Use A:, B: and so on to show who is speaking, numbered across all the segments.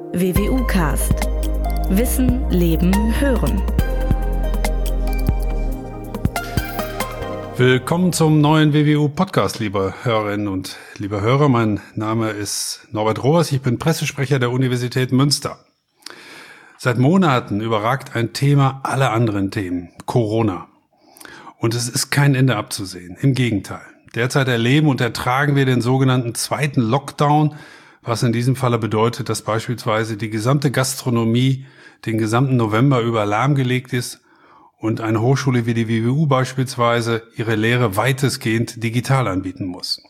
A: WWU-Cast. Wissen, Leben, Hören.
B: Willkommen zum neuen WWU-Podcast, liebe Hörerinnen und liebe Hörer. Mein Name ist Norbert Rohrs, ich bin Pressesprecher der Universität Münster. Seit Monaten überragt ein Thema alle anderen Themen, Corona. Und es ist kein Ende abzusehen, im Gegenteil. Derzeit erleben und ertragen wir den sogenannten zweiten Lockdown, was in diesem Falle bedeutet, dass beispielsweise die gesamte Gastronomie den gesamten November über lahmgelegt ist und eine Hochschule wie die WWU beispielsweise ihre Lehre weitestgehend digital anbieten muss.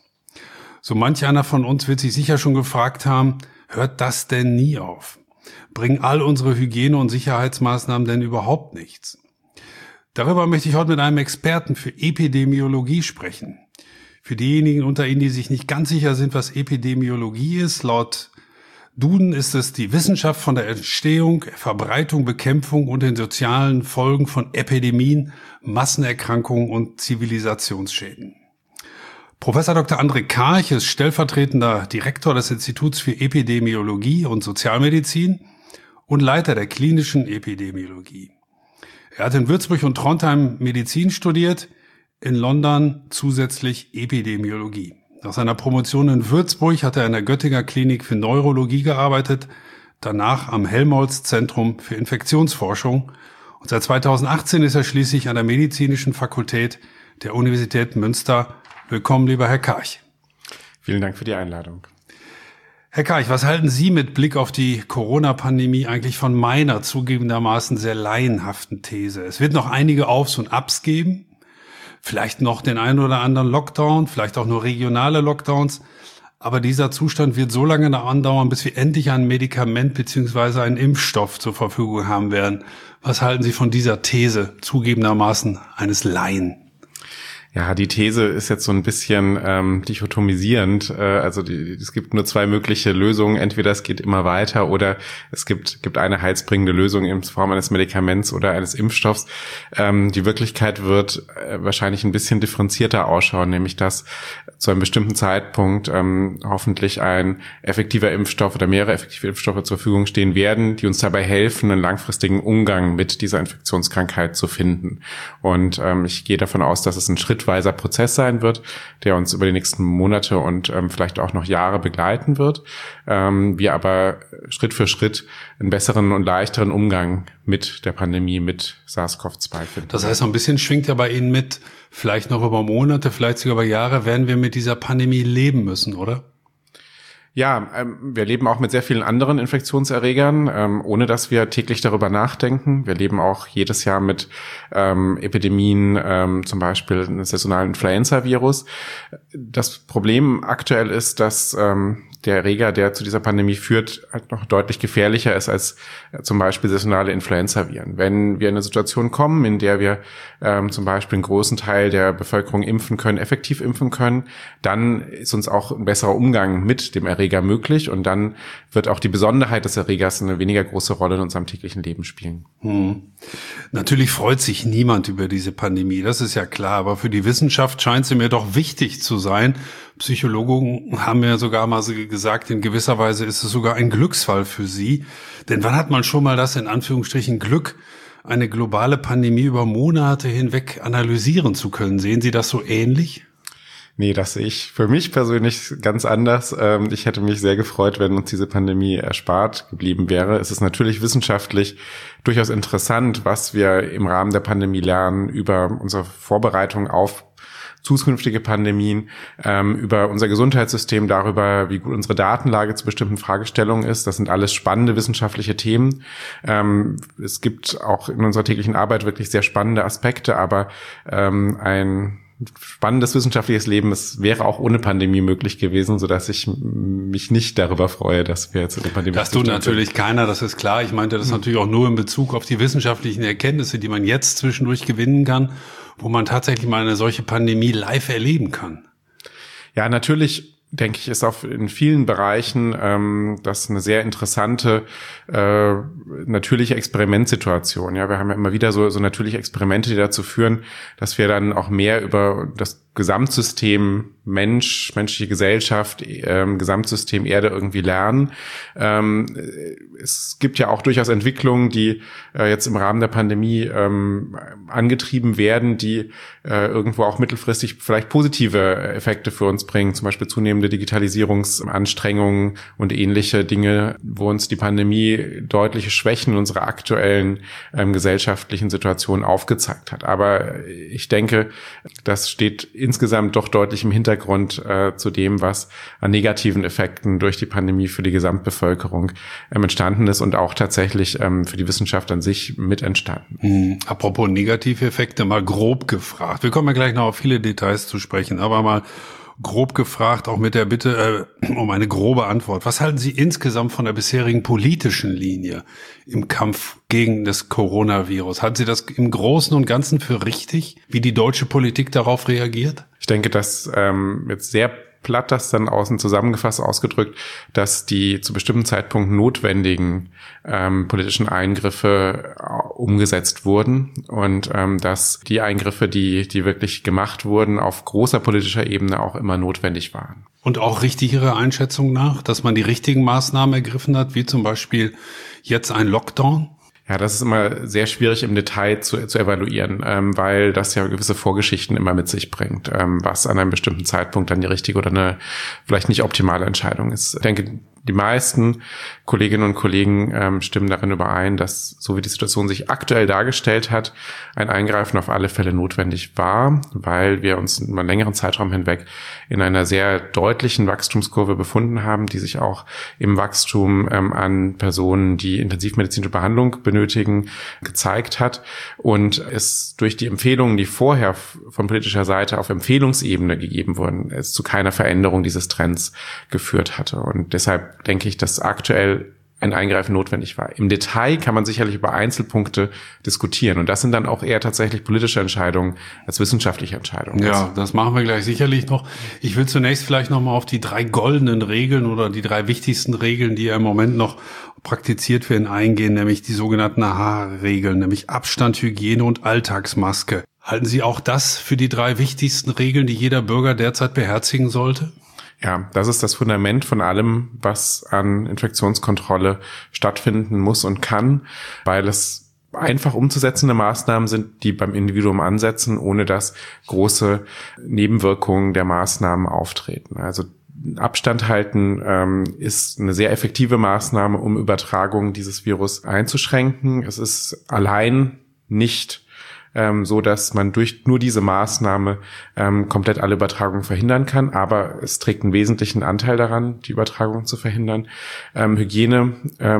B: So manch einer von uns wird sich sicher schon gefragt haben, hört das denn nie auf? Bringen all unsere Hygiene- und Sicherheitsmaßnahmen denn überhaupt nichts? Darüber möchte ich heute mit einem Experten für Epidemiologie sprechen. Für diejenigen unter Ihnen, die sich nicht ganz sicher sind, was Epidemiologie ist, laut Duden ist es die Wissenschaft von der Entstehung, Verbreitung, Bekämpfung und den sozialen Folgen von Epidemien, Massenerkrankungen und Zivilisationsschäden. Professor Dr. André Karch ist stellvertretender Direktor des Instituts für Epidemiologie und Sozialmedizin und Leiter der klinischen Epidemiologie. Er hat in Würzburg und Trondheim Medizin studiert, in London zusätzlich Epidemiologie. Nach seiner Promotion in Würzburg hat er in der Göttinger Klinik für Neurologie gearbeitet, danach am Helmholtz-Zentrum für Infektionsforschung und seit 2018 ist er schließlich an der Medizinischen Fakultät der Universität Münster. Willkommen, lieber Herr Karch.
C: Vielen Dank für die Einladung.
B: Herr Karch, was halten Sie mit Blick auf die Corona-Pandemie eigentlich von meiner zugegebenermaßen sehr laienhaften These? Es wird noch einige Aufs und Abs geben. Vielleicht noch den einen oder anderen Lockdown, vielleicht auch nur regionale Lockdowns. Aber dieser Zustand wird so lange andauern, bis wir endlich ein Medikament bzw. einen Impfstoff zur Verfügung haben werden. Was halten Sie von dieser These, zugegebenermaßen eines Laien?
C: Ja, die These ist jetzt so ein bisschen dichotomisierend. Es gibt nur zwei mögliche Lösungen. Entweder es geht immer weiter oder es gibt eine heilsbringende Lösung in Form eines Medikaments oder eines Impfstoffs. Die Wirklichkeit wird wahrscheinlich ein bisschen differenzierter ausschauen, nämlich dass zu einem bestimmten Zeitpunkt hoffentlich ein effektiver Impfstoff oder mehrere effektive Impfstoffe zur Verfügung stehen werden, die uns dabei helfen, einen langfristigen Umgang mit dieser Infektionskrankheit zu finden. Und ich gehe davon aus, dass es ein schrittweiser Prozess sein wird, der uns über die nächsten Monate und vielleicht auch noch Jahre begleiten wird. Wir aber Schritt für Schritt einen besseren und leichteren Umgang mit der Pandemie, mit SARS-CoV-2 finden.
B: Das heißt, so ein bisschen schwingt ja bei Ihnen mit, vielleicht noch über Monate, vielleicht sogar über Jahre, werden wir mit dieser Pandemie leben müssen, oder?
C: Ja, wir leben auch mit sehr vielen anderen Infektionserregern, ohne dass wir täglich darüber nachdenken. Wir leben auch jedes Jahr mit Epidemien, zum Beispiel des saisonalen Influenza-Virus. Das Problem aktuell ist, dass der Erreger, der zu dieser Pandemie führt, halt noch deutlich gefährlicher ist als zum Beispiel saisonale Influenza-Viren. Wenn wir in eine Situation kommen, in der wir zum Beispiel einen großen Teil der Bevölkerung impfen können, effektiv impfen können, dann ist uns auch ein besserer Umgang mit dem Erreger möglich und dann wird auch die Besonderheit des Erregers eine weniger große Rolle in unserem täglichen Leben spielen.
B: Natürlich freut sich niemand über diese Pandemie, das ist ja klar, aber für die Wissenschaft scheint sie mir doch wichtig zu sein. Psychologen haben ja sogar mal gesagt, in gewisser Weise ist es sogar ein Glücksfall für sie. Denn wann hat man schon mal das in Anführungsstrichen Glück, eine globale Pandemie über Monate hinweg analysieren zu können? Sehen Sie das so ähnlich?
C: Nee, das sehe ich für mich persönlich ganz anders. Ich hätte mich sehr gefreut, wenn uns diese Pandemie erspart geblieben wäre. Es ist natürlich wissenschaftlich durchaus interessant, was wir im Rahmen der Pandemie lernen über unsere Vorbereitung auf zukünftige Pandemien, über unser Gesundheitssystem, darüber, wie gut unsere Datenlage zu bestimmten Fragestellungen ist. Das sind alles spannende wissenschaftliche Themen. Es gibt auch in unserer täglichen Arbeit wirklich sehr spannende Aspekte, aber ein spannendes wissenschaftliches Leben, es wäre auch ohne Pandemie möglich gewesen, sodass ich mich nicht darüber freue, dass wir jetzt in der Pandemie...
B: Das tut natürlich keiner, das ist klar. Ich meinte das natürlich auch nur in Bezug auf die wissenschaftlichen Erkenntnisse, die man jetzt zwischendurch gewinnen kann, wo man tatsächlich mal eine solche Pandemie live erleben kann.
C: Ja, natürlich denke ich, ist auch in vielen Bereichen das eine sehr interessante natürliche Experimentsituation. Ja, wir haben ja immer wieder so natürliche Experimente, die dazu führen, dass wir dann auch mehr über das Gesamtsystem Mensch, menschliche Gesellschaft, Gesamtsystem Erde irgendwie lernen. Es gibt ja auch durchaus Entwicklungen, die jetzt im Rahmen der Pandemie angetrieben werden, die irgendwo auch mittelfristig vielleicht positive Effekte für uns bringen, zum Beispiel zunehmende Digitalisierungsanstrengungen und ähnliche Dinge, wo uns die Pandemie deutliche Schwächen unserer aktuellen gesellschaftlichen Situation aufgezeigt hat. Aber ich denke, das steht insgesamt doch deutlich im Hintergrund zu dem, was an negativen Effekten durch die Pandemie für die Gesamtbevölkerung entstanden ist und auch tatsächlich für die Wissenschaft an sich mit entstanden.
B: Apropos negative Effekte, mal grob gefragt. Wir kommen ja gleich noch auf viele Details zu sprechen, aber mal grob gefragt, auch mit der Bitte um eine grobe Antwort. Was halten Sie insgesamt von der bisherigen politischen Linie im Kampf gegen das Coronavirus? Halten Sie das im Großen und Ganzen für richtig, wie die deutsche Politik darauf reagiert?
C: Ich denke, dass jetzt sehr platt das dann außen zusammengefasst ausgedrückt, dass die zu bestimmten Zeitpunkten notwendigen politischen Eingriffe umgesetzt wurden und dass die Eingriffe, die wirklich gemacht wurden, auf großer politischer Ebene auch immer notwendig waren.
B: Und auch richtig Ihrer Einschätzung nach, dass man die richtigen Maßnahmen ergriffen hat, wie zum Beispiel jetzt ein Lockdown?
C: Ja, das ist immer sehr schwierig im Detail zu evaluieren, weil das ja gewisse Vorgeschichten immer mit sich bringt, was an einem bestimmten Zeitpunkt dann die richtige oder eine vielleicht nicht optimale Entscheidung ist. Ich denke, die meisten Kolleginnen und Kollegen stimmen darin überein, dass, so wie die Situation sich aktuell dargestellt hat, ein Eingreifen auf alle Fälle notwendig war, weil wir uns über einen längeren Zeitraum hinweg in einer sehr deutlichen Wachstumskurve befunden haben, die sich auch im Wachstum an Personen, die intensivmedizinische Behandlung benötigen, gezeigt hat und es durch die Empfehlungen, die vorher von politischer Seite auf Empfehlungsebene gegeben wurden, es zu keiner Veränderung dieses Trends geführt hatte. Und deshalb denke ich, dass aktuell ein Eingreifen notwendig war. Im Detail kann man sicherlich über Einzelpunkte diskutieren. Und das sind dann auch eher tatsächlich politische Entscheidungen als wissenschaftliche Entscheidungen.
B: Ja, das machen wir gleich sicherlich noch. Ich will zunächst vielleicht noch mal auf die 3 goldenen Regeln oder die 3 wichtigsten Regeln, die ja im Moment noch praktiziert werden, eingehen, nämlich die sogenannten AHA-Regeln, nämlich Abstand, Hygiene und Alltagsmaske. Halten Sie auch das für die 3 wichtigsten Regeln, die jeder Bürger derzeit beherzigen sollte?
C: Ja, das ist das Fundament von allem, was an Infektionskontrolle stattfinden muss und kann, weil es einfach umzusetzende Maßnahmen sind, die beim Individuum ansetzen, ohne dass große Nebenwirkungen der Maßnahmen auftreten. Also Abstand halten ist eine sehr effektive Maßnahme, um Übertragungen dieses Virus einzuschränken. Es ist allein nicht so dass man durch nur diese Maßnahme komplett alle Übertragungen verhindern kann, aber es trägt einen wesentlichen Anteil daran, die Übertragung zu verhindern. Hygiene,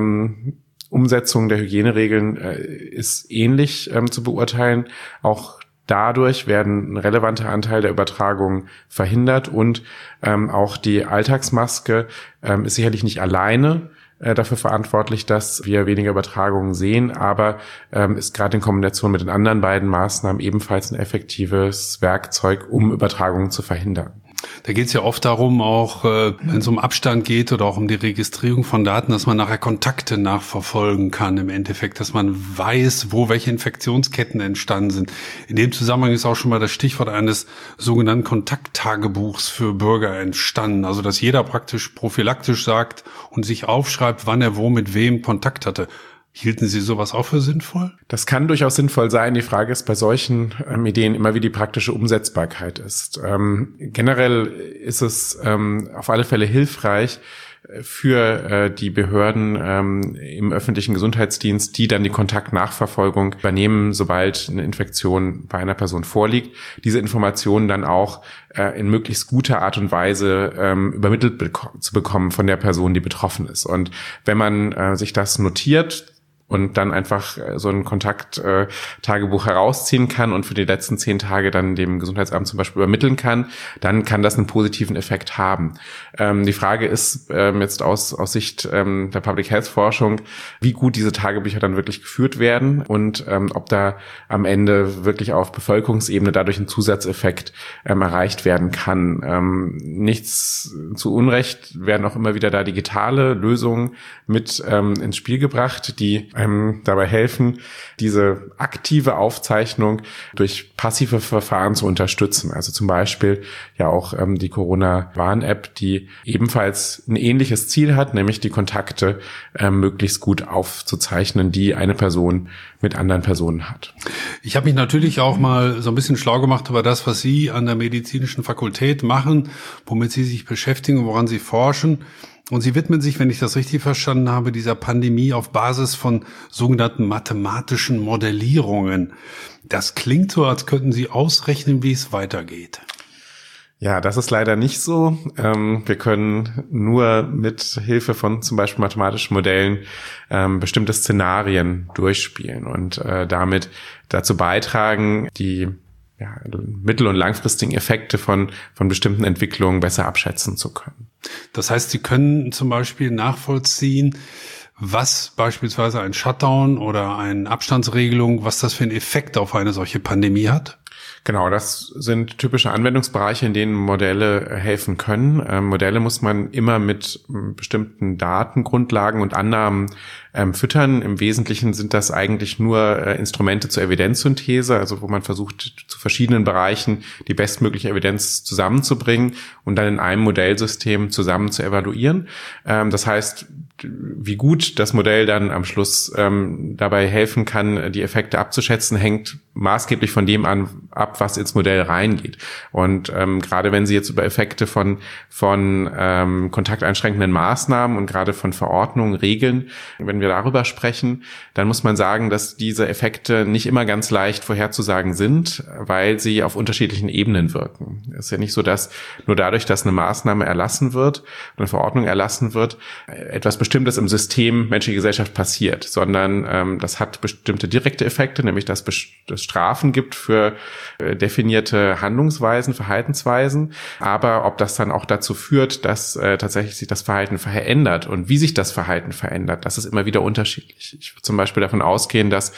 C: Umsetzung der Hygieneregeln ist ähnlich zu beurteilen. Auch dadurch werden ein relevanter Anteil der Übertragungen verhindert und auch die Alltagsmaske ist sicherlich nicht alleine dafür verantwortlich, dass wir weniger Übertragungen sehen, aber ist gerade in Kombination mit den anderen beiden Maßnahmen ebenfalls ein effektives Werkzeug, um Übertragungen zu verhindern.
B: Da geht es ja oft darum, auch wenn es um Abstand geht oder auch um die Registrierung von Daten, dass man nachher Kontakte nachverfolgen kann im Endeffekt, dass man weiß, wo welche Infektionsketten entstanden sind. In dem Zusammenhang ist auch schon mal das Stichwort eines sogenannten Kontakttagebuchs für Bürger entstanden. Also dass jeder praktisch prophylaktisch sagt und sich aufschreibt, wann er wo mit wem Kontakt hatte. Hielten Sie sowas auch für sinnvoll?
C: Das kann durchaus sinnvoll sein. Die Frage ist bei solchen Ideen immer, wie die praktische Umsetzbarkeit ist. Generell ist es auf alle Fälle hilfreich für die Behörden im öffentlichen Gesundheitsdienst, die dann die Kontaktnachverfolgung übernehmen, sobald eine Infektion bei einer Person vorliegt, diese Informationen dann auch in möglichst guter Art und Weise übermittelt zu bekommen von der Person, die betroffen ist. Und wenn man sich das notiert und dann einfach so ein Kontakttagebuch herausziehen kann und für die letzten 10 Tage dann dem Gesundheitsamt zum Beispiel übermitteln kann, dann kann das einen positiven Effekt haben. Die Frage ist jetzt aus Sicht der Public Health Forschung, wie gut diese Tagebücher dann wirklich geführt werden und ob da am Ende wirklich auf Bevölkerungsebene dadurch ein Zusatzeffekt erreicht werden kann. Nichts zu Unrecht werden auch immer wieder da digitale Lösungen mit ins Spiel gebracht, die einem dabei helfen, diese aktive Aufzeichnung durch passive Verfahren zu unterstützen. Also zum Beispiel ja auch die Corona-Warn-App, die ebenfalls ein ähnliches Ziel hat, nämlich die Kontakte möglichst gut aufzuzeichnen, die eine Person mit anderen Personen hat.
B: Ich habe mich natürlich auch mal so ein bisschen schlau gemacht über das, was Sie an der medizinischen Fakultät machen, womit Sie sich beschäftigen, woran Sie forschen. Und Sie widmen sich, wenn ich das richtig verstanden habe, dieser Pandemie auf Basis von sogenannten mathematischen Modellierungen. Das klingt so, als könnten Sie ausrechnen, wie es weitergeht.
C: Ja, das ist leider nicht so. Wir können nur mit Hilfe von zum Beispiel mathematischen Modellen bestimmte Szenarien durchspielen und damit dazu beitragen, die mittel- und langfristigen Effekte von bestimmten Entwicklungen besser abschätzen zu können.
B: Das heißt, Sie können zum Beispiel nachvollziehen, was beispielsweise ein Shutdown oder eine Abstandsregelung, was das für einen Effekt auf eine solche Pandemie hat?
C: Genau, das sind typische Anwendungsbereiche, in denen Modelle helfen können. Modelle muss man immer mit bestimmten Datengrundlagen und Annahmen füttern. Im Wesentlichen sind das eigentlich nur Instrumente zur Evidenzsynthese, also wo man versucht, zu verschiedenen Bereichen die bestmögliche Evidenz zusammenzubringen und dann in einem Modellsystem zusammen zu evaluieren. Das heißt, wie gut das Modell dann am Schluss dabei helfen kann, die Effekte abzuschätzen, hängt maßgeblich von dem ab, was ins Modell reingeht. Und gerade wenn Sie jetzt über Effekte von kontakteinschränkenden Maßnahmen und gerade von Verordnungen, Regeln, wenn wir darüber sprechen, dann muss man sagen, dass diese Effekte nicht immer ganz leicht vorherzusagen sind, weil sie auf unterschiedlichen Ebenen wirken. Es ist ja nicht so, dass nur dadurch, dass eine Maßnahme erlassen wird, eine Verordnung erlassen wird, etwas Bestimmtes im System menschliche Gesellschaft passiert, sondern das hat bestimmte direkte Effekte, nämlich dass es Strafen gibt für definierte Handlungsweisen, Verhaltensweisen, aber ob das dann auch dazu führt, dass tatsächlich sich das Verhalten verändert und wie sich das Verhalten verändert, das ist immer wieder unterschiedlich. Ich würde zum Beispiel davon ausgehen, dass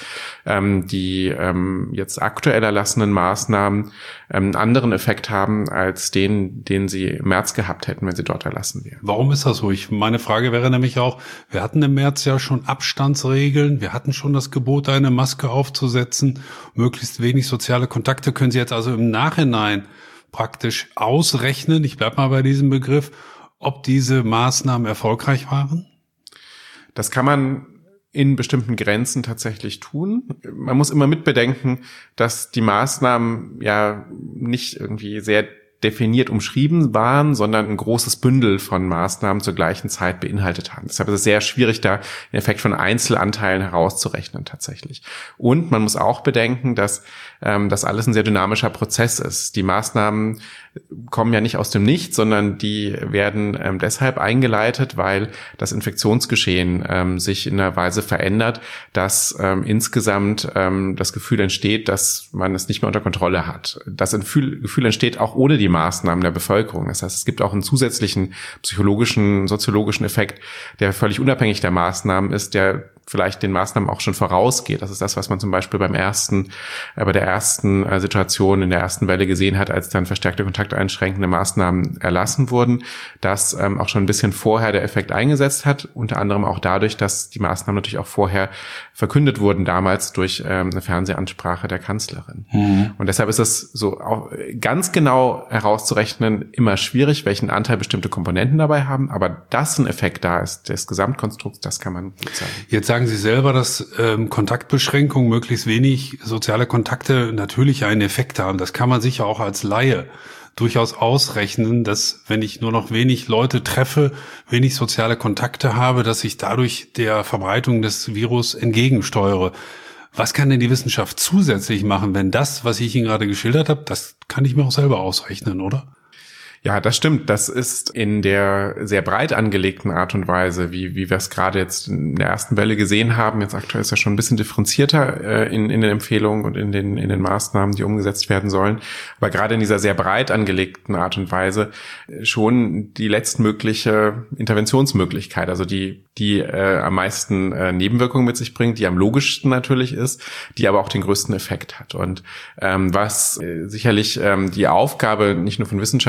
C: die jetzt aktuell erlassenen Maßnahmen einen anderen Effekt haben als den sie im März gehabt hätten, wenn sie dort erlassen wären.
B: Warum ist das so? Meine Frage wäre nämlich auch, wir hatten im März ja schon Abstandsregeln, wir hatten schon das Gebot, eine Maske aufzusetzen, möglichst wenig soziale Kontakte. Können Sie jetzt also im Nachhinein praktisch ausrechnen, ich bleibe mal bei diesem Begriff, ob diese Maßnahmen erfolgreich waren?
C: Das kann man in bestimmten Grenzen tatsächlich tun. Man muss immer mitbedenken, dass die Maßnahmen ja nicht irgendwie sehr definiert umschrieben waren, sondern ein großes Bündel von Maßnahmen zur gleichen Zeit beinhaltet haben. Deshalb ist es sehr schwierig, da den Effekt von Einzelanteilen herauszurechnen tatsächlich. Und man muss auch bedenken, dass das alles ein sehr dynamischer Prozess ist. Die Maßnahmen kommen ja nicht aus dem Nichts, sondern die werden deshalb eingeleitet, weil das Infektionsgeschehen sich in einer Weise verändert, dass insgesamt das Gefühl entsteht, dass man es nicht mehr unter Kontrolle hat. Das Gefühl entsteht auch ohne die Maßnahmen der Bevölkerung. Das heißt, es gibt auch einen zusätzlichen psychologischen, soziologischen Effekt, der völlig unabhängig der Maßnahmen ist, der vielleicht den Maßnahmen auch schon vorausgeht. Das ist das, was man zum Beispiel bei der ersten Situation in der ersten Welle gesehen hat, als dann verstärkte kontakteinschränkende Maßnahmen erlassen wurden, dass auch schon ein bisschen vorher der Effekt eingesetzt hat, unter anderem auch dadurch, dass die Maßnahmen natürlich auch vorher verkündet wurden, damals durch eine Fernsehansprache der Kanzlerin. Mhm. Und deshalb ist es so auch ganz genau herauszurechnen immer schwierig, welchen Anteil bestimmte Komponenten dabei haben, aber dass ein Effekt da ist, des Gesamtkonstrukts, das kann man gut sagen.
B: Jetzt sagen Sie selber, dass Kontaktbeschränkungen, möglichst wenig soziale Kontakte natürlich einen Effekt haben. Das kann man sicher auch als Laie durchaus ausrechnen, dass wenn ich nur noch wenig Leute treffe, wenig soziale Kontakte habe, dass ich dadurch der Verbreitung des Virus entgegensteuere. Was kann denn die Wissenschaft zusätzlich machen, wenn das, was ich Ihnen gerade geschildert habe, das kann ich mir auch selber ausrechnen, oder?
C: Ja, das stimmt. Das ist in der sehr breit angelegten Art und Weise, wie wir es gerade jetzt in der ersten Welle gesehen haben. Jetzt aktuell ist ja schon ein bisschen differenzierter in den Empfehlungen und in den Maßnahmen, die umgesetzt werden sollen. Aber gerade in dieser sehr breit angelegten Art und Weise schon die letztmögliche Interventionsmöglichkeit, also die am meisten Nebenwirkungen mit sich bringt, die am logischsten natürlich ist, die aber auch den größten Effekt hat. Und was sicherlich die Aufgabe nicht nur von Wissenschaft, sondern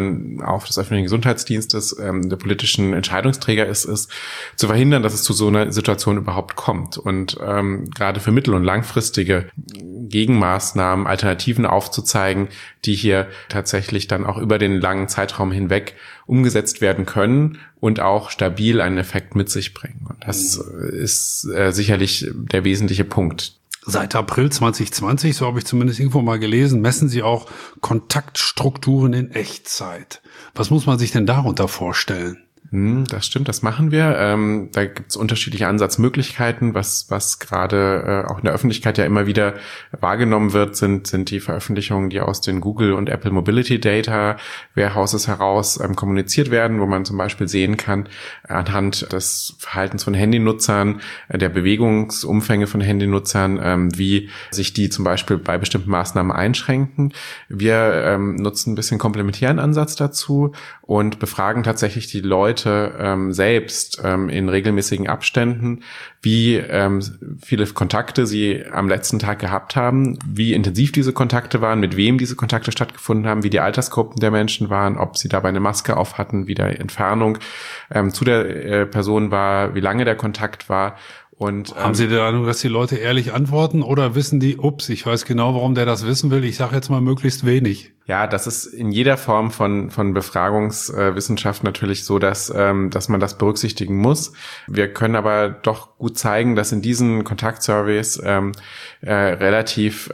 C: man auch des öffentlichen Gesundheitsdienstes, der politischen Entscheidungsträger ist zu verhindern, dass es zu so einer Situation überhaupt kommt. Und gerade für mittel- und langfristige Gegenmaßnahmen, Alternativen aufzuzeigen, die hier tatsächlich dann auch über den langen Zeitraum hinweg umgesetzt werden können und auch stabil einen Effekt mit sich bringen. Und das ist sicherlich der wesentliche Punkt.
B: Seit April 2020, so habe ich zumindest irgendwo mal gelesen, messen Sie auch Kontaktstrukturen in Echtzeit. Was muss man sich denn darunter vorstellen?
C: Das stimmt, das machen wir. Da gibt es unterschiedliche Ansatzmöglichkeiten. Was gerade auch in der Öffentlichkeit ja immer wieder wahrgenommen wird, sind die Veröffentlichungen, die aus den Google und Apple Mobility Data Warehouses heraus kommuniziert werden, wo man zum Beispiel sehen kann, anhand des Verhaltens von Handynutzern, der Bewegungsumfänge von Handynutzern, wie sich die zum Beispiel bei bestimmten Maßnahmen einschränken. Wir nutzen ein bisschen komplementären Ansatz dazu und befragen tatsächlich die Leute selbst in regelmäßigen Abständen, wie viele Kontakte sie am letzten Tag gehabt haben, wie intensiv diese Kontakte waren, mit wem diese Kontakte stattgefunden haben, wie die Altersgruppen der Menschen waren, ob sie dabei eine Maske auf hatten, wie die Entfernung zu der Person war, wie lange der Kontakt war. Und,
B: haben Sie die Ahnung, dass die Leute ehrlich antworten oder wissen die, ich weiß genau, warum der das wissen will, ich sage jetzt mal möglichst wenig?
C: Ja, das ist in jeder Form von Befragungswissenschaft natürlich so, dass man das berücksichtigen muss. Wir können aber doch gut zeigen, dass in diesen Kontaktsurveys relativ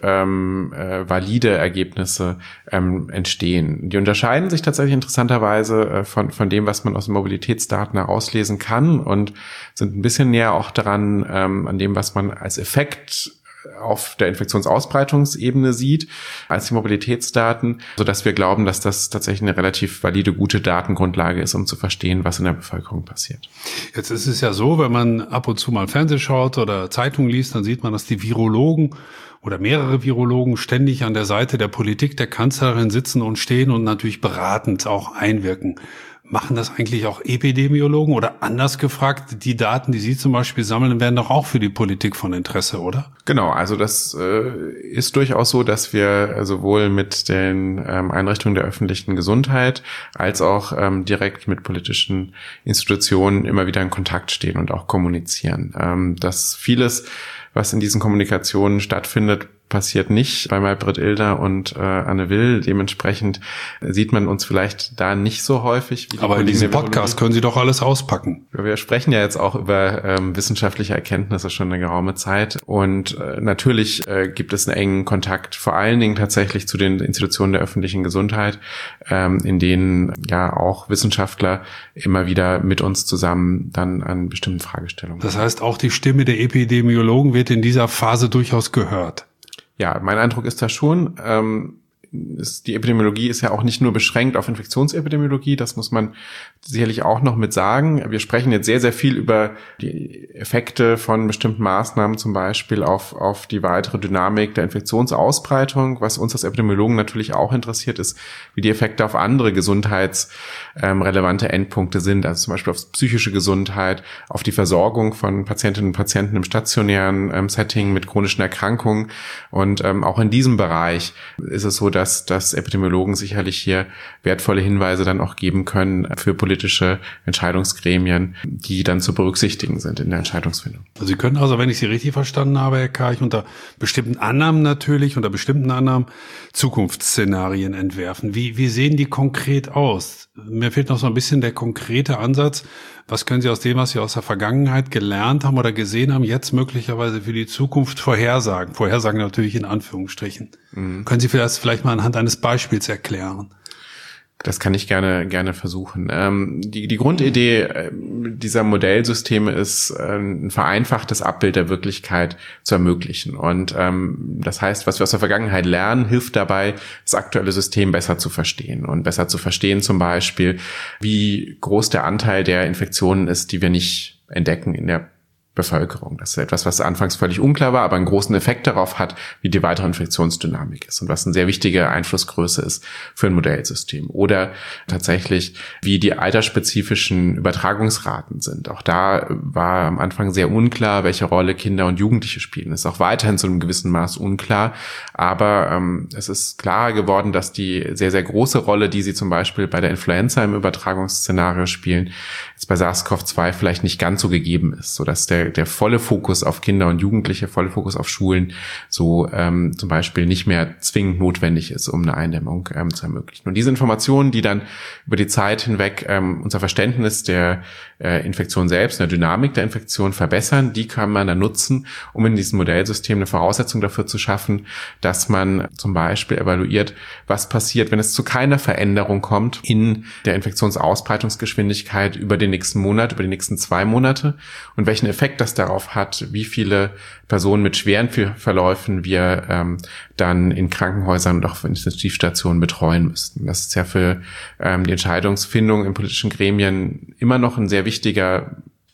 C: valide Ergebnisse entstehen. Die unterscheiden sich tatsächlich interessanterweise von dem, was man aus den Mobilitätsdaten herauslesen kann und sind ein bisschen näher auch daran, an dem, was man als Effekt auf der Infektionsausbreitungsebene sieht, als die Mobilitätsdaten, sodass wir glauben, dass das tatsächlich eine relativ valide, gute Datengrundlage ist, um zu verstehen, was in der Bevölkerung passiert.
B: Jetzt ist es ja so, wenn man ab und zu mal Fernsehen schaut oder Zeitung liest, dann sieht man, dass die Virologen oder mehrere Virologen ständig an der Seite der Politik, der Kanzlerin sitzen und stehen und natürlich beratend auch einwirken. Machen das eigentlich auch Epidemiologen oder anders gefragt, die Daten, die Sie zum Beispiel sammeln, werden doch auch für die Politik von Interesse, oder?
C: Genau, also das ist durchaus so, dass wir sowohl mit den Einrichtungen der öffentlichen Gesundheit als auch direkt mit politischen Institutionen immer wieder in Kontakt stehen und auch kommunizieren. Dass vieles, was in diesen Kommunikationen stattfindet, passiert nicht bei Maybrit Illner und Anne Will. Dementsprechend sieht man uns vielleicht da nicht so häufig. Wie
B: aber in diesem Podcast können Sie doch alles auspacken.
C: Wir sprechen ja jetzt auch über wissenschaftliche Erkenntnisse schon eine geraume Zeit. Und natürlich gibt es einen engen Kontakt, vor allen Dingen tatsächlich zu den Institutionen der öffentlichen Gesundheit, in denen ja auch Wissenschaftler immer wieder mit uns zusammen dann an bestimmten Fragestellungen.
B: Das heißt, auch die Stimme der Epidemiologen wird in dieser Phase durchaus gehört.
C: Ja, mein Eindruck ist da schon, die Epidemiologie ist ja auch nicht nur beschränkt auf Infektionsepidemiologie, das muss man sicherlich auch noch mit sagen. Wir sprechen jetzt sehr, sehr viel über die Effekte von bestimmten Maßnahmen, zum Beispiel auf die weitere Dynamik der Infektionsausbreitung. Was uns als Epidemiologen natürlich auch interessiert, ist, wie die Effekte auf andere gesundheitsrelevante Endpunkte sind, also zum Beispiel auf psychische Gesundheit, auf die Versorgung von Patientinnen und Patienten im stationären Setting mit chronischen Erkrankungen. Und auch in diesem Bereich ist es so, dass Epidemiologen sicherlich hier wertvolle Hinweise dann auch geben können für politische Entscheidungsgremien, die dann zu berücksichtigen sind in der Entscheidungsfindung.
B: Sie können also, wenn ich Sie richtig verstanden habe, Herr Karch, unter bestimmten Annahmen Zukunftsszenarien entwerfen. Wie sehen die konkret aus? Mir fehlt noch so ein bisschen der konkrete Ansatz. Was können Sie aus dem, was Sie aus der Vergangenheit gelernt haben oder gesehen haben, jetzt möglicherweise für die Zukunft vorhersagen? Vorhersagen natürlich in Anführungsstrichen. Können Sie vielleicht mal anhand eines Beispiels erklären?
C: Das kann ich gerne versuchen. Die Grundidee dieser Modellsysteme ist, ein vereinfachtes Abbild der Wirklichkeit zu ermöglichen. Und das heißt, was wir aus der Vergangenheit lernen, hilft dabei, das aktuelle System besser zu verstehen. Und besser zu verstehen zum Beispiel, wie groß der Anteil der Infektionen ist, die wir nicht entdecken in der Bevölkerung. Das ist etwas, was anfangs völlig unklar war, aber einen großen Effekt darauf hat, wie die weitere Infektionsdynamik ist und was eine sehr wichtige Einflussgröße ist für ein Modellsystem. Oder tatsächlich, wie die altersspezifischen Übertragungsraten sind. Auch da war am Anfang sehr unklar, welche Rolle Kinder und Jugendliche spielen. Das ist auch weiterhin zu einem gewissen Maß unklar, aber es ist klar geworden, dass die sehr, sehr große Rolle, die sie zum Beispiel bei der Influenza im Übertragungsszenario spielen, jetzt bei SARS-CoV-2 vielleicht nicht ganz so gegeben ist, sodass der volle Fokus auf Kinder und Jugendliche, volle Fokus auf Schulen so zum Beispiel nicht mehr zwingend notwendig ist, um eine Eindämmung zu ermöglichen. Und diese Informationen, die dann über die Zeit hinweg unser Verständnis der Infektion selbst, der Dynamik der Infektion verbessern, die kann man dann nutzen, um in diesem Modellsystem eine Voraussetzung dafür zu schaffen, dass man zum Beispiel evaluiert, was passiert, wenn es zu keiner Veränderung kommt in der Infektionsausbreitungsgeschwindigkeit über den nächsten Monat, über die nächsten 2 Monate und welchen Effekt das darauf hat, wie viele Personen mit schweren Verläufen wir dann in Krankenhäusern und auch in Intensivstationen betreuen müssten. Das ist ja für die Entscheidungsfindung in politischen Gremien immer noch ein sehr wichtige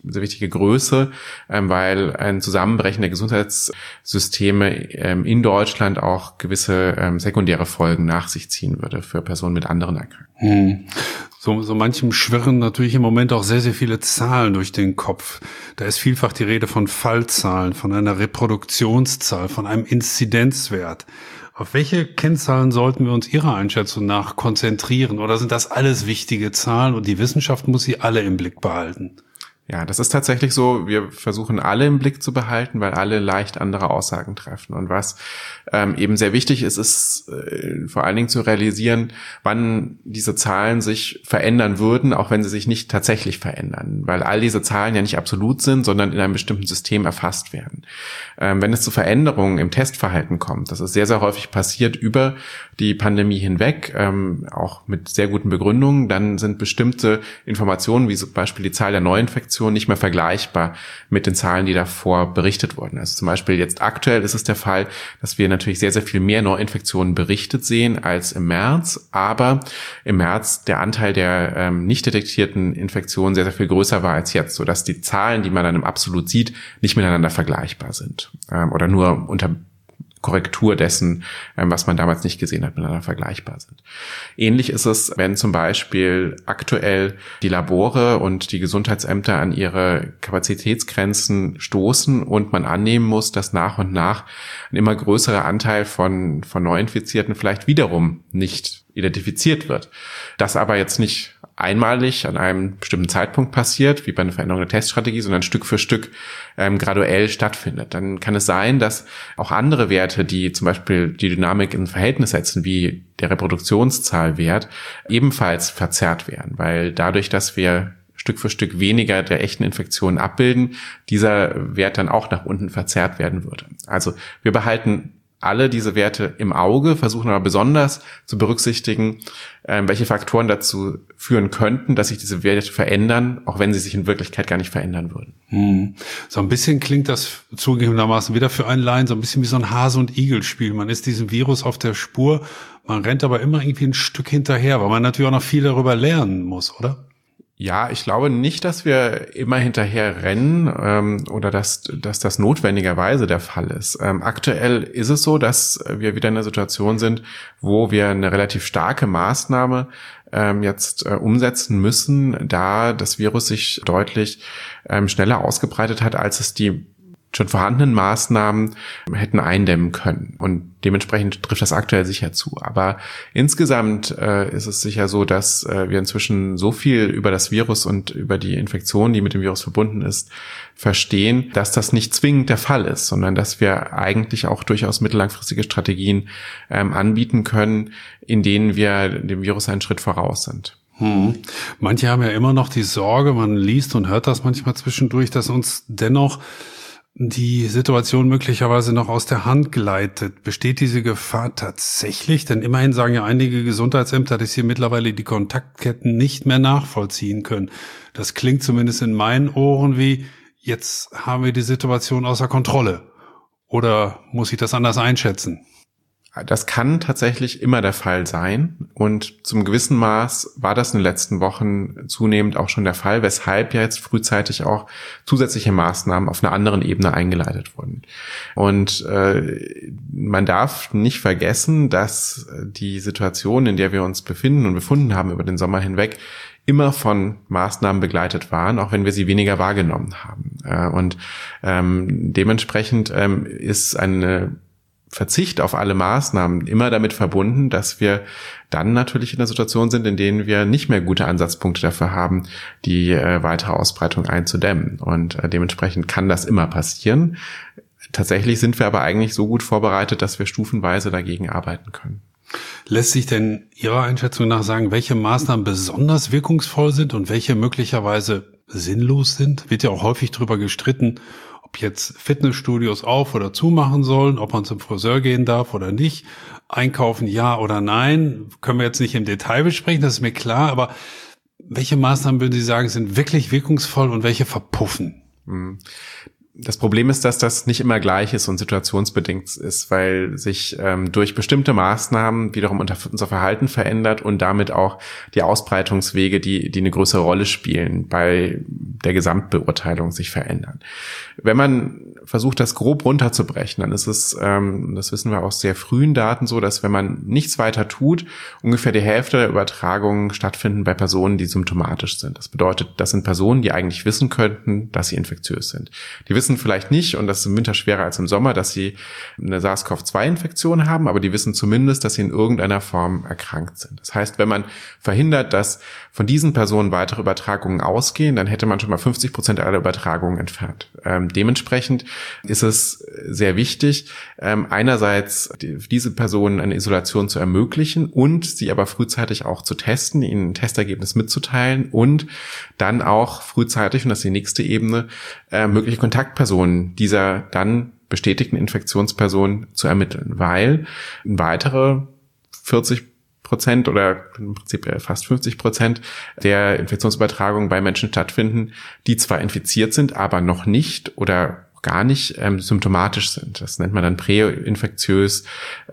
C: Größe, weil ein Zusammenbrechen der Gesundheitssysteme in Deutschland auch gewisse sekundäre Folgen nach sich ziehen würde für Personen mit anderen Erkrankungen.
B: So manchem schwirren natürlich im Moment auch sehr, sehr viele Zahlen durch den Kopf. Da ist vielfach die Rede von Fallzahlen, von einer Reproduktionszahl, von einem Inzidenzwert. Auf welche Kennzahlen sollten wir uns Ihrer Einschätzung nach konzentrieren? Oder sind das alles wichtige Zahlen und die Wissenschaft muss sie alle im Blick behalten?
C: Ja, das ist tatsächlich so. Wir versuchen alle im Blick zu behalten, weil alle leicht andere Aussagen treffen. Und was eben sehr wichtig ist, ist vor allen Dingen zu realisieren, wann diese Zahlen sich verändern würden, auch wenn sie sich nicht tatsächlich verändern. Weil all diese Zahlen ja nicht absolut sind, sondern in einem bestimmten System erfasst werden. Wenn es zu Veränderungen im Testverhalten kommt, das ist sehr, sehr häufig passiert über die Pandemie hinweg, auch mit sehr guten Begründungen, dann sind bestimmte Informationen, wie zum Beispiel die Zahl der Neuinfektionen, nicht mehr vergleichbar mit den Zahlen, die davor berichtet wurden. Also zum Beispiel jetzt aktuell ist es der Fall, dass wir natürlich sehr, sehr viel mehr Neuinfektionen berichtet sehen als im März, aber im März der Anteil der nicht detektierten Infektionen sehr, sehr viel größer war als jetzt, sodass die Zahlen, die man dann im Absolut sieht, nicht miteinander vergleichbar sind oder nur unter Korrektur dessen, was man damals nicht gesehen hat, miteinander vergleichbar sind. Ähnlich ist es, wenn zum Beispiel aktuell die Labore und die Gesundheitsämter an ihre Kapazitätsgrenzen stoßen und man annehmen muss, dass nach und nach ein immer größerer Anteil von Neuinfizierten vielleicht wiederum nicht identifiziert wird. Das aber jetzt nicht einmalig an einem bestimmten Zeitpunkt passiert, wie bei einer Veränderung der Teststrategie, sondern Stück für Stück graduell stattfindet. Dann kann es sein, dass auch andere Werte, die zum Beispiel die Dynamik in Verhältnis setzen, wie der Reproduktionszahlwert, ebenfalls verzerrt werden, weil dadurch, dass wir Stück für Stück weniger der echten Infektionen abbilden, dieser Wert dann auch nach unten verzerrt werden würde. Also wir behalten alle diese Werte im Auge, versuchen aber besonders zu berücksichtigen, welche Faktoren dazu führen könnten, dass sich diese Werte verändern, auch wenn sie sich in Wirklichkeit gar nicht verändern würden.
B: So ein bisschen klingt das zugegebenermaßen wieder für einen Laien so ein bisschen wie so ein Hase- und Igel-Spiel. Man ist diesem Virus auf der Spur, man rennt aber immer irgendwie ein Stück hinterher, weil man natürlich auch noch viel darüber lernen muss, oder?
C: Ja, ich glaube nicht, dass wir immer hinterher rennen oder dass das notwendigerweise der Fall ist. Aktuell ist es so, dass wir wieder in einer Situation sind, wo wir eine relativ starke Maßnahme jetzt umsetzen müssen, da das Virus sich deutlich schneller ausgebreitet hat, als es die schon vorhandenen Maßnahmen hätten eindämmen können. Und dementsprechend trifft das aktuell sicher zu. Aber insgesamt ist es sicher so, dass wir inzwischen so viel über das Virus und über die Infektion, die mit dem Virus verbunden ist, verstehen, dass das nicht zwingend der Fall ist, sondern dass wir eigentlich auch durchaus mittellangfristige Strategien anbieten können, in denen wir dem Virus einen Schritt voraus sind.
B: Manche haben ja immer noch die Sorge, man liest und hört das manchmal zwischendurch, dass uns dennoch die Situation möglicherweise noch aus der Hand gleitet. Besteht diese Gefahr tatsächlich? Denn immerhin sagen ja einige Gesundheitsämter, dass sie mittlerweile die Kontaktketten nicht mehr nachvollziehen können. Das klingt zumindest in meinen Ohren wie, jetzt haben wir die Situation außer Kontrolle. Oder muss ich das anders einschätzen?
C: Das kann tatsächlich immer der Fall sein und zum gewissen Maß war das in den letzten Wochen zunehmend auch schon der Fall, weshalb ja jetzt frühzeitig auch zusätzliche Maßnahmen auf einer anderen Ebene eingeleitet wurden. Und man darf nicht vergessen, dass die Situation, in der wir uns befinden und befunden haben über den Sommer hinweg, immer von Maßnahmen begleitet waren, auch wenn wir sie weniger wahrgenommen haben. Und dementsprechend ist eine Verzicht auf alle Maßnahmen immer damit verbunden, dass wir dann natürlich in einer Situation sind, in denen wir nicht mehr gute Ansatzpunkte dafür haben, die weitere Ausbreitung einzudämmen. Und dementsprechend kann das immer passieren. Tatsächlich sind wir aber eigentlich so gut vorbereitet, dass wir stufenweise dagegen arbeiten können.
B: Lässt sich denn Ihrer Einschätzung nach sagen, welche Maßnahmen besonders wirkungsvoll sind und welche möglicherweise sinnlos sind? Wird ja auch häufig darüber gestritten, ob jetzt Fitnessstudios auf- oder zumachen sollen, ob man zum Friseur gehen darf oder nicht, einkaufen ja oder nein, können wir jetzt nicht im Detail besprechen, das ist mir klar, aber welche Maßnahmen würden Sie sagen, sind wirklich wirkungsvoll und welche verpuffen?
C: Das Problem ist, dass das nicht immer gleich ist und situationsbedingt ist, weil sich durch bestimmte Maßnahmen wiederum unser Verhalten verändert und damit auch die Ausbreitungswege, die eine größere Rolle spielen, bei der Gesamtbeurteilung sich verändern. Wenn man versucht, das grob runterzubrechen, dann ist es, das wissen wir aus sehr frühen Daten so, dass wenn man nichts weiter tut, ungefähr die Hälfte der Übertragungen stattfinden bei Personen, die symptomatisch sind. Das bedeutet, das sind Personen, die eigentlich wissen könnten, dass sie infektiös sind. Die wissen vielleicht nicht, und das ist im Winter schwerer als im Sommer, dass sie eine SARS-CoV-2-Infektion haben, aber die wissen zumindest, dass sie in irgendeiner Form erkrankt sind. Das heißt, wenn man verhindert, dass von diesen Personen weitere Übertragungen ausgehen, dann hätte man schon mal 50% aller Übertragungen entfernt. Dementsprechend ist es sehr wichtig, einerseits diese Personen eine Isolation zu ermöglichen und sie aber frühzeitig auch zu testen, ihnen ein Testergebnis mitzuteilen und dann auch frühzeitig, und das ist die nächste Ebene, mögliche Kontaktpersonen dieser dann bestätigten Infektionsperson zu ermitteln, weil weitere 40% oder im Prinzip fast 50% der Infektionsübertragungen bei Menschen stattfinden, die zwar infiziert sind, aber noch nicht oder gar nicht symptomatisch sind. Das nennt man dann präinfektiös,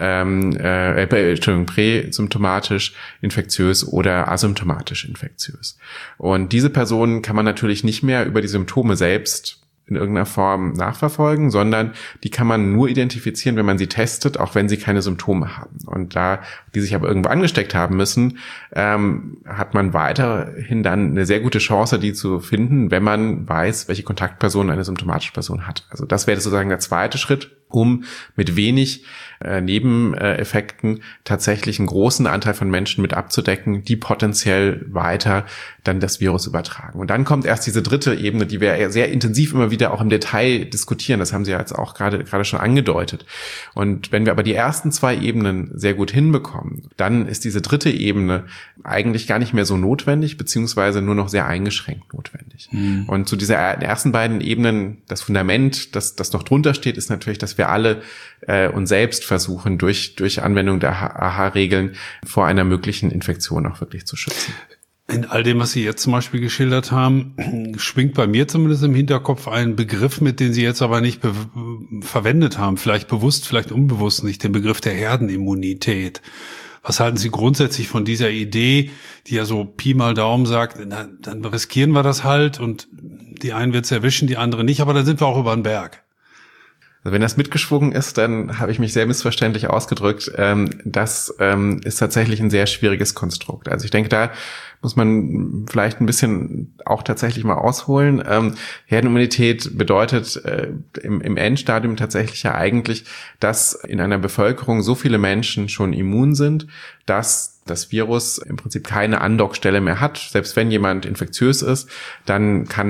C: präsymptomatisch infektiös oder asymptomatisch infektiös. Und diese Personen kann man natürlich nicht mehr über die Symptome selbst in irgendeiner Form nachverfolgen, sondern die kann man nur identifizieren, wenn man sie testet, auch wenn sie keine Symptome haben. Und da die sich aber irgendwo angesteckt haben müssen, hat man weiterhin dann eine sehr gute Chance, die zu finden, wenn man weiß, welche Kontaktperson eine symptomatische Person hat. Also das wäre sozusagen der zweite Schritt, um mit wenig Nebeneffekten tatsächlich einen großen Anteil von Menschen mit abzudecken, die potenziell weiter dann das Virus übertragen. Und dann kommt erst diese dritte Ebene, die wir sehr intensiv immer wieder auch im Detail diskutieren. Das haben Sie ja jetzt auch gerade schon angedeutet. Und wenn wir aber die ersten zwei Ebenen sehr gut hinbekommen, dann ist diese dritte Ebene eigentlich gar nicht mehr so notwendig, beziehungsweise nur noch sehr eingeschränkt notwendig. Und zu dieser ersten beiden Ebenen, das Fundament, das noch drunter steht, ist natürlich, dass wir alle uns selbst versuchen, durch Anwendung der AHA-Regeln vor einer möglichen Infektion auch wirklich zu schützen.
B: In all dem, was Sie jetzt zum Beispiel geschildert haben, schwingt bei mir zumindest im Hinterkopf ein Begriff mit, den Sie jetzt aber nicht verwendet haben, vielleicht bewusst, vielleicht unbewusst nicht, den Begriff der Herdenimmunität. Was halten Sie grundsätzlich von dieser Idee, die ja so Pi mal Daumen sagt, na, dann riskieren wir das halt und die einen wird's erwischen, die anderen nicht, aber dann sind wir auch über den Berg.
C: Also wenn das mitgeschwungen ist, dann habe ich mich sehr missverständlich ausgedrückt. Das ist tatsächlich ein sehr schwieriges Konstrukt. Also ich denke, da muss man vielleicht ein bisschen auch tatsächlich mal ausholen. Herdenimmunität bedeutet im Endstadium tatsächlich ja eigentlich, dass in einer Bevölkerung so viele Menschen schon immun sind, dass das Virus im Prinzip keine Andockstelle mehr hat. Selbst wenn jemand infektiös ist, dann kann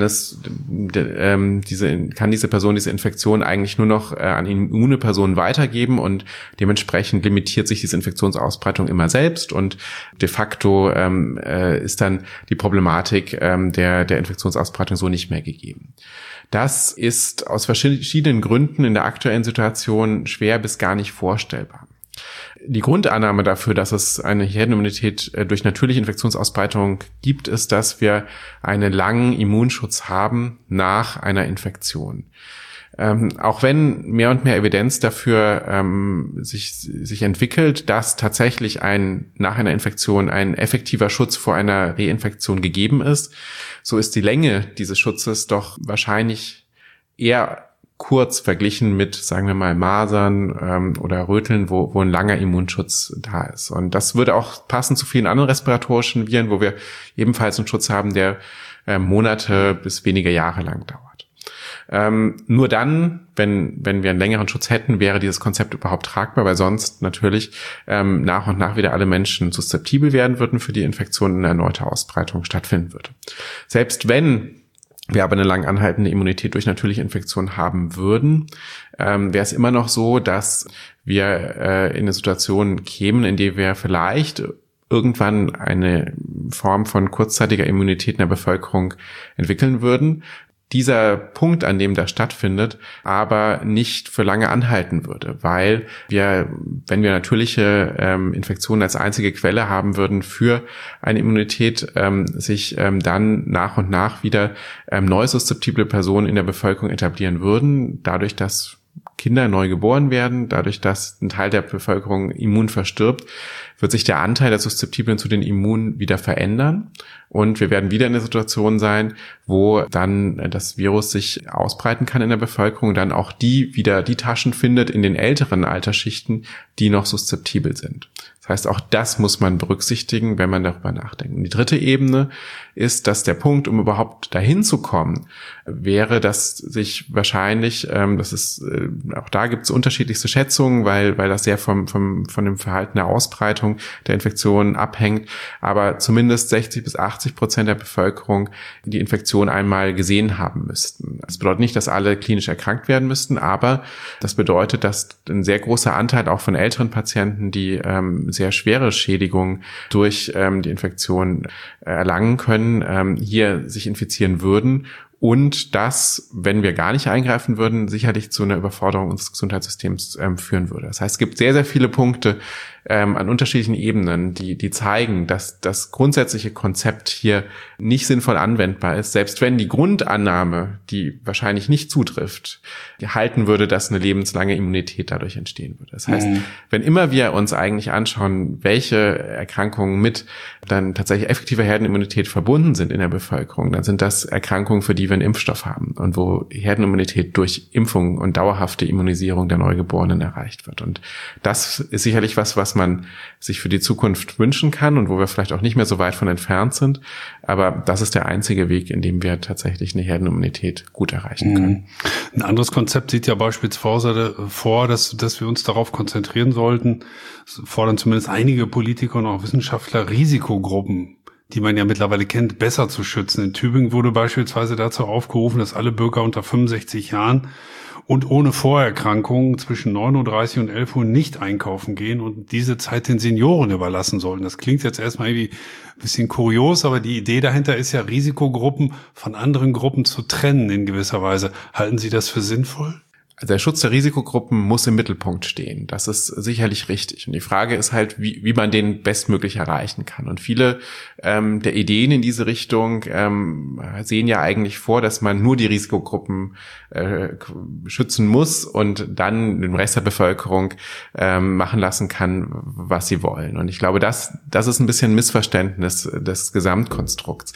C: diese Person diese Infektion eigentlich nur noch an immune Personen weitergeben und dementsprechend limitiert sich diese Infektionsausbreitung immer selbst und de facto ist dann die Problematik der Infektionsausbreitung so nicht mehr gegeben. Das ist aus verschiedenen Gründen in der aktuellen Situation schwer bis gar nicht vorstellbar. Die Grundannahme dafür, dass es eine Herdenimmunität durch natürliche Infektionsausbreitung gibt, ist, dass wir einen langen Immunschutz haben nach einer Infektion. Auch wenn mehr und mehr Evidenz dafür sich entwickelt, dass tatsächlich nach einer Infektion ein effektiver Schutz vor einer Reinfektion gegeben ist, so ist die Länge dieses Schutzes doch wahrscheinlich eher kurz verglichen mit, sagen wir mal, Masern oder Röteln, wo ein langer Immunschutz da ist. Und das würde auch passen zu vielen anderen respiratorischen Viren, wo wir ebenfalls einen Schutz haben, der Monate bis wenige Jahre lang dauert. Nur dann, wenn wir einen längeren Schutz hätten, wäre dieses Konzept überhaupt tragbar, weil sonst natürlich nach und nach wieder alle Menschen suszeptibel werden würden für die Infektion und eine erneute Ausbreitung stattfinden würde. Selbst wenn wir aber eine lang anhaltende Immunität durch natürliche Infektion haben würden, wäre es immer noch so, dass wir in eine Situation kämen, in der wir vielleicht irgendwann eine Form von kurzzeitiger Immunität in der Bevölkerung entwickeln würden. Dieser Punkt, an dem das stattfindet, aber nicht für lange anhalten würde, weil wenn wir natürliche Infektionen als einzige Quelle haben würden für eine Immunität, sich dann nach und nach wieder neu suszeptible Personen in der Bevölkerung etablieren würden, dadurch, dass Kinder neu geboren werden, dadurch, dass ein Teil der Bevölkerung immun verstirbt, wird sich der Anteil der Suszeptiblen zu den Immunen wieder verändern. Und wir werden wieder in der Situation sein, wo dann das Virus sich ausbreiten kann in der Bevölkerung, dann auch wieder die Taschen findet in den älteren Altersschichten, die noch suszeptibel sind. Das heißt, auch das muss man berücksichtigen, wenn man darüber nachdenkt. Und die dritte Ebene ist, dass der Punkt, um überhaupt dahin zu kommen, wäre, dass sich wahrscheinlich, auch da gibt es unterschiedlichste Schätzungen, weil das sehr von dem Verhalten der Ausbreitung der Infektion abhängt, aber zumindest 60-80% der Bevölkerung die Infektion einmal gesehen haben müssten. Das bedeutet nicht, dass alle klinisch erkrankt werden müssten, aber das bedeutet, dass ein sehr großer Anteil auch von älteren Patienten, die sehr schwere Schädigungen durch die Infektion erlangen können, hier sich infizieren würden. Und das, wenn wir gar nicht eingreifen würden, sicherlich zu einer Überforderung unseres Gesundheitssystems führen würde. Das heißt, es gibt sehr, sehr viele Punkte an unterschiedlichen Ebenen, die zeigen, dass das grundsätzliche Konzept hier nicht sinnvoll anwendbar ist, selbst wenn die Grundannahme, die wahrscheinlich nicht zutrifft, halten würde, dass eine lebenslange Immunität dadurch entstehen würde. Das heißt, wenn immer wir uns eigentlich anschauen, welche Erkrankungen mit dann tatsächlich effektiver Herdenimmunität verbunden sind in der Bevölkerung, dann sind das Erkrankungen, für die wir einen Impfstoff haben und wo Herdenimmunität durch Impfung und dauerhafte Immunisierung der Neugeborenen erreicht wird. Und das ist sicherlich was man sich für die Zukunft wünschen kann und wo wir vielleicht auch nicht mehr so weit von entfernt sind. Aber das ist der einzige Weg, in dem wir tatsächlich eine Herdenimmunität gut erreichen können.
B: Ein anderes Konzept sieht ja beispielsweise vor, dass wir uns darauf konzentrieren sollten, fordern zumindest einige Politiker und auch Wissenschaftler, Risikogruppen, die man ja mittlerweile kennt, besser zu schützen. In Tübingen wurde beispielsweise dazu aufgerufen, dass alle Bürger unter 65 Jahren und ohne Vorerkrankungen zwischen 9:30 und 11 Uhr nicht einkaufen gehen und diese Zeit den Senioren überlassen sollten. Das klingt jetzt erstmal irgendwie ein bisschen kurios, aber die Idee dahinter ist ja, Risikogruppen von anderen Gruppen zu trennen in gewisser Weise. Halten Sie das für sinnvoll?
C: Der Schutz der Risikogruppen muss im Mittelpunkt stehen. Das ist sicherlich richtig. Und die Frage ist halt, wie man den bestmöglich erreichen kann. Und viele der Ideen in diese Richtung sehen ja eigentlich vor, dass man nur die Risikogruppen schützen muss und dann den Rest der Bevölkerung machen lassen kann, was sie wollen. Und ich glaube, das ist ein bisschen ein Missverständnis des Gesamtkonstrukts.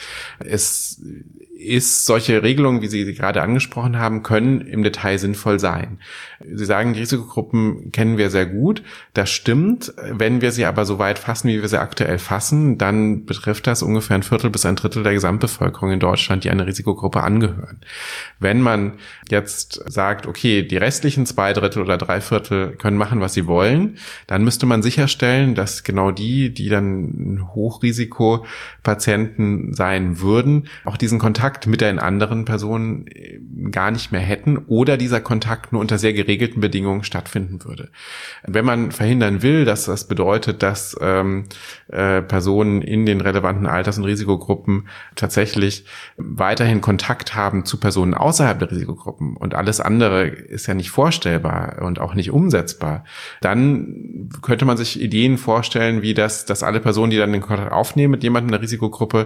C: Solche Regelungen, wie Sie gerade angesprochen haben, können im Detail sinnvoll sein. Sie sagen, die Risikogruppen kennen wir sehr gut. Das stimmt. Wenn wir sie aber so weit fassen, wie wir sie aktuell fassen, dann betrifft das ungefähr 1/4 bis 1/3 der Gesamtbevölkerung in Deutschland, die einer Risikogruppe angehören. Wenn man jetzt sagt, okay, die restlichen 2/3 oder 3/4 können machen, was sie wollen, dann müsste man sicherstellen, dass genau die dann Hochrisikopatienten sein würden, auch diesen Kontakt mit den anderen Personen gar nicht mehr hätten oder dieser Kontakt nur unter sehr geregelten Bedingungen stattfinden würde. Wenn man verhindern will, dass das bedeutet, dass Personen in den relevanten Alters- und Risikogruppen tatsächlich weiterhin Kontakt haben zu Personen außerhalb der Risikogruppen und alles andere ist ja nicht vorstellbar und auch nicht umsetzbar, dann könnte man sich Ideen vorstellen, wie dass alle Personen, die dann den Kontakt aufnehmen mit jemandem in der Risikogruppe,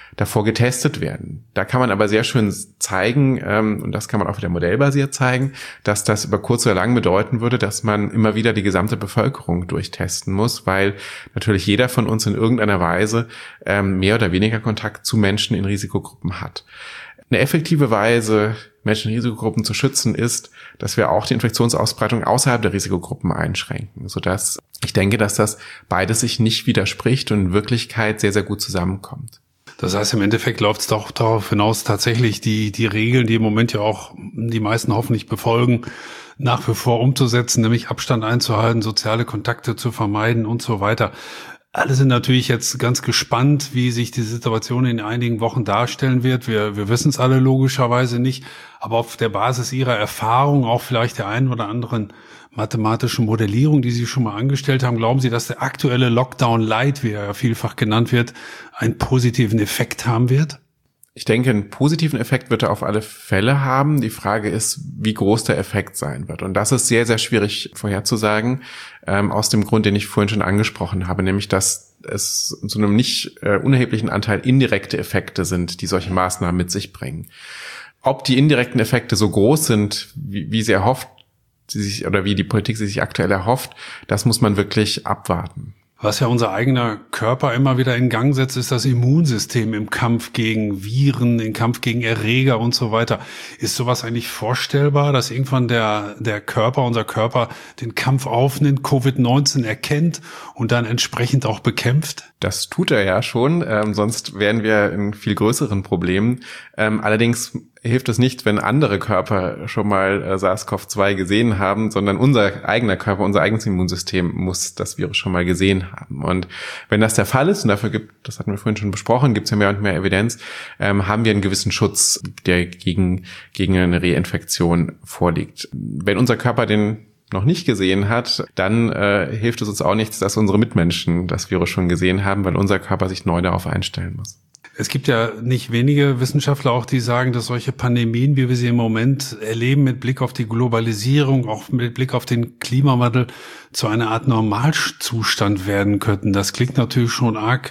C: davor getestet werden. Da kann man aber sehr schön zeigen, und das kann man auch wieder modellbasiert zeigen, dass das über kurz oder lang bedeuten würde, dass man immer wieder die gesamte Bevölkerung durchtesten muss, weil natürlich jeder von uns in irgendeiner Weise mehr oder weniger Kontakt zu Menschen in Risikogruppen hat. Eine effektive Weise, Menschen in Risikogruppen zu schützen, ist, dass wir auch die Infektionsausbreitung außerhalb der Risikogruppen einschränken, sodass ich denke, dass das beides sich nicht widerspricht und in Wirklichkeit sehr, sehr gut zusammenkommt.
B: Das heißt, im Endeffekt läuft es doch darauf hinaus, tatsächlich die Regeln, die im Moment ja auch die meisten hoffentlich befolgen, nach wie vor umzusetzen, nämlich Abstand einzuhalten, soziale Kontakte zu vermeiden und so weiter. Alle sind natürlich jetzt ganz gespannt, wie sich die Situation in einigen Wochen darstellen wird. Wir wissen es alle logischerweise nicht, aber auf der Basis Ihrer Erfahrung, auch vielleicht der einen oder anderen mathematischen Modellierung, die Sie schon mal angestellt haben, glauben Sie, dass der aktuelle Lockdown Light, wie er ja vielfach genannt wird, einen positiven Effekt haben wird?
C: Ich denke, einen positiven Effekt wird er auf alle Fälle haben. Die Frage ist, wie groß der Effekt sein wird. Und das ist sehr, sehr schwierig vorherzusagen, aus dem Grund, den ich vorhin schon angesprochen habe, nämlich, dass es zu einem nicht unerheblichen Anteil indirekte Effekte sind, die solche Maßnahmen mit sich bringen. Ob die indirekten Effekte so groß sind, wie sie erhofft, oder wie die Politik sie sich aktuell erhofft, das muss man wirklich abwarten.
B: Was ja unser eigener Körper immer wieder in Gang setzt, ist das Immunsystem im Kampf gegen Viren, im Kampf gegen Erreger und so weiter. Ist sowas eigentlich vorstellbar, dass irgendwann unser Körper den Kampf aufnimmt, Covid-19 erkennt und dann entsprechend auch bekämpft?
C: Das tut er ja schon, sonst wären wir in viel größeren Problemen. Allerdings hilft es nicht, wenn andere Körper schon mal SARS-CoV-2 gesehen haben, sondern unser eigener Körper, unser eigenes Immunsystem muss das Virus schon mal gesehen haben. Und wenn das der Fall ist, und dafür das hatten wir vorhin schon besprochen, gibt es ja mehr und mehr Evidenz, haben wir einen gewissen Schutz, der gegen eine Reinfektion vorliegt. Wenn unser Körper den noch nicht gesehen hat, dann hilft es uns auch nichts, dass unsere Mitmenschen das Virus schon gesehen haben, weil unser Körper sich neu darauf einstellen muss.
B: Es gibt ja nicht wenige Wissenschaftler auch, die sagen, dass solche Pandemien, wie wir sie im Moment erleben, mit Blick auf die Globalisierung, auch mit Blick auf den Klimawandel, zu einer Art Normalzustand werden könnten. Das klingt natürlich schon arg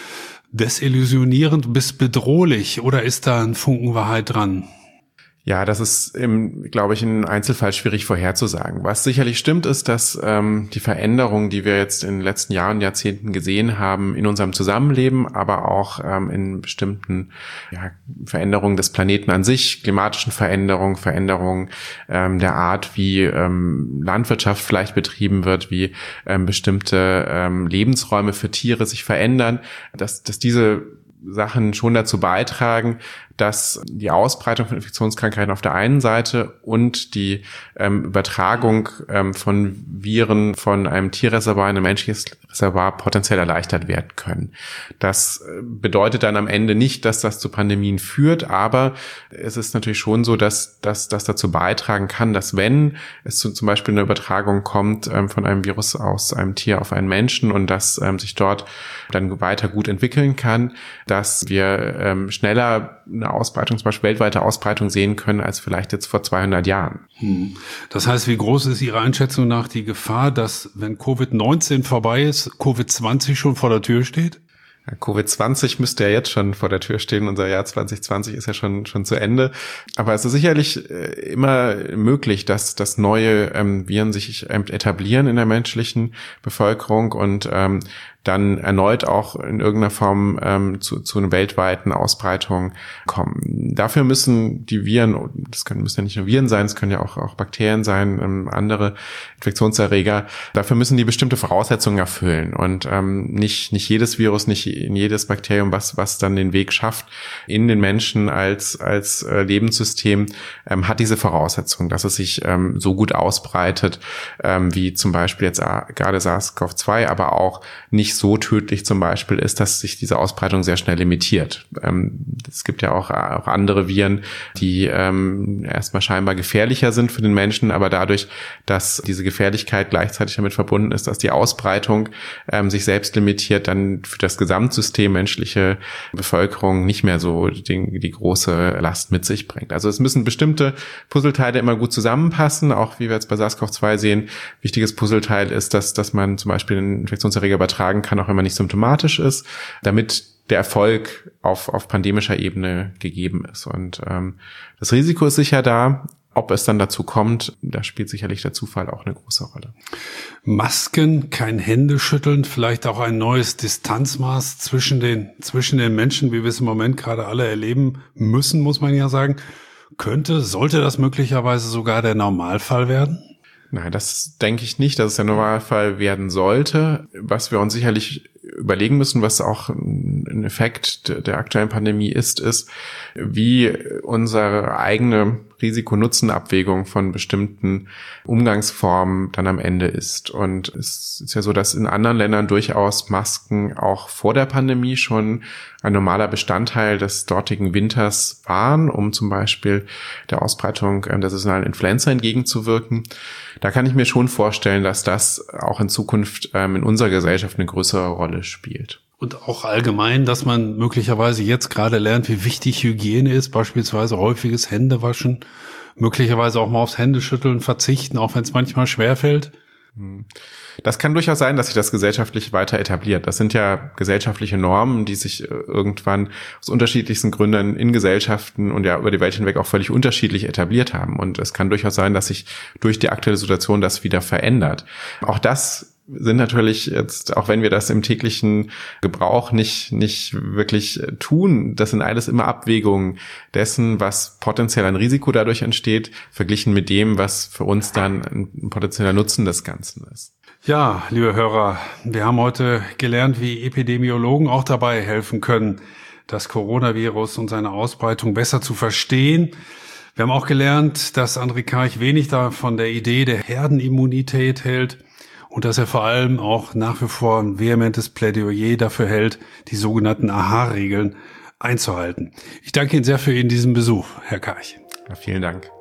B: desillusionierend bis bedrohlich. Oder ist da ein Funken Wahrheit dran?
C: Ja, das ist, glaube ich, im Einzelfall schwierig vorherzusagen. Was sicherlich stimmt, ist, dass die Veränderungen, die wir jetzt in den letzten Jahren und Jahrzehnten gesehen haben, in unserem Zusammenleben, aber auch in bestimmten Veränderungen des Planeten an sich, klimatischen Veränderungen der Art, wie Landwirtschaft vielleicht betrieben wird, wie bestimmte Lebensräume für Tiere sich verändern, dass diese Sachen schon dazu beitragen, dass die Ausbreitung von Infektionskrankheiten auf der einen Seite und die Übertragung von Viren von einem Tierreservoir in ein menschliches Reservoir potenziell erleichtert werden können. Das bedeutet dann am Ende nicht, dass das zu Pandemien führt, aber es ist natürlich schon so, dass das dazu beitragen kann, dass wenn es zum Beispiel eine Übertragung kommt von einem Virus aus einem Tier auf einen Menschen und das sich dort dann weiter gut entwickeln kann, dass wir schneller eine Ausbreitung, zum Beispiel weltweite Ausbreitung sehen können, als vielleicht jetzt vor 200 Jahren.
B: Das heißt, wie groß ist Ihrer Einschätzung nach die Gefahr, dass, wenn Covid-19 vorbei ist, Covid-20 schon vor der Tür steht?
C: Covid-20 müsste ja jetzt schon vor der Tür stehen. Unser Jahr 2020 ist ja schon zu Ende. Aber es ist sicherlich immer möglich, dass neue Viren sich etablieren in der menschlichen Bevölkerung und dann erneut auch in irgendeiner Form zu einer weltweiten Ausbreitung kommen. Dafür müssen die Viren, müssen ja nicht nur Viren sein, es können ja auch Bakterien sein, andere Infektionserreger, dafür müssen die bestimmte Voraussetzungen erfüllen. Und nicht jedes Virus, nicht jedes Bakterium, was dann den Weg schafft in den Menschen als Lebenssystem, hat diese Voraussetzung, dass es sich so gut ausbreitet, wie zum Beispiel jetzt gerade SARS-CoV-2, aber auch nicht so tödlich zum Beispiel ist, dass sich diese Ausbreitung sehr schnell limitiert. Es gibt ja auch andere Viren, die erstmal scheinbar gefährlicher sind für den Menschen, aber dadurch, dass diese Gefährlichkeit gleichzeitig damit verbunden ist, dass die Ausbreitung sich selbst limitiert, dann für das Gesamtsystem menschliche Bevölkerung nicht mehr so die große Last mit sich bringt. Also es müssen bestimmte Puzzleteile immer gut zusammenpassen, auch wie wir jetzt bei SARS-CoV-2 sehen. Wichtiges Puzzleteil ist, dass man zum Beispiel einen Infektionserreger übertragen kann, auch wenn man nicht symptomatisch ist, damit der Erfolg auf pandemischer Ebene gegeben ist. Und das Risiko ist sicher da. Ob es dann dazu kommt, da spielt sicherlich der Zufall auch eine große Rolle.
B: Masken, kein Händeschütteln, vielleicht auch ein neues Distanzmaß zwischen den Menschen, wie wir es im Moment gerade alle erleben müssen, muss man ja sagen. Sollte das möglicherweise sogar der Normalfall werden?
C: Nein, das denke ich nicht, dass es der Normalfall werden sollte. Was wir uns sicherlich überlegen müssen, was auch ein Effekt der aktuellen Pandemie ist, wie unsere eigene Risiko-Nutzen-Abwägung von bestimmten Umgangsformen dann am Ende ist. Und es ist ja so, dass in anderen Ländern durchaus Masken auch vor der Pandemie schon ein normaler Bestandteil des dortigen Winters waren, um zum Beispiel der Ausbreitung der saisonalen Influenza entgegenzuwirken. Da kann ich mir schon vorstellen, dass das auch in Zukunft in unserer Gesellschaft eine größere Rolle spielt.
B: Und auch allgemein, dass man möglicherweise jetzt gerade lernt, wie wichtig Hygiene ist, beispielsweise häufiges Händewaschen, möglicherweise auch mal aufs Händeschütteln verzichten, auch wenn es manchmal schwerfällt.
C: Das kann durchaus sein, dass sich das gesellschaftlich weiter etabliert. Das sind ja gesellschaftliche Normen, die sich irgendwann aus unterschiedlichsten Gründen in Gesellschaften und ja über die Welt hinweg auch völlig unterschiedlich etabliert haben. Und es kann durchaus sein, dass sich durch die aktuelle Situation das wieder verändert. Auch das sind natürlich jetzt, auch wenn wir das im täglichen Gebrauch nicht wirklich tun, das sind alles immer Abwägungen dessen, was potenziell ein Risiko dadurch entsteht, verglichen mit dem, was für uns dann ein potenzieller Nutzen des Ganzen ist.
B: Ja, liebe Hörer, wir haben heute gelernt, wie Epidemiologen auch dabei helfen können, das Coronavirus und seine Ausbreitung besser zu verstehen. Wir haben auch gelernt, dass André Karch wenig von der Idee der Herdenimmunität hält und dass er vor allem auch nach wie vor ein vehementes Plädoyer dafür hält, die sogenannten AHA-Regeln einzuhalten. Ich danke Ihnen sehr für diesen Besuch, Herr Karch.
C: Ja, vielen Dank.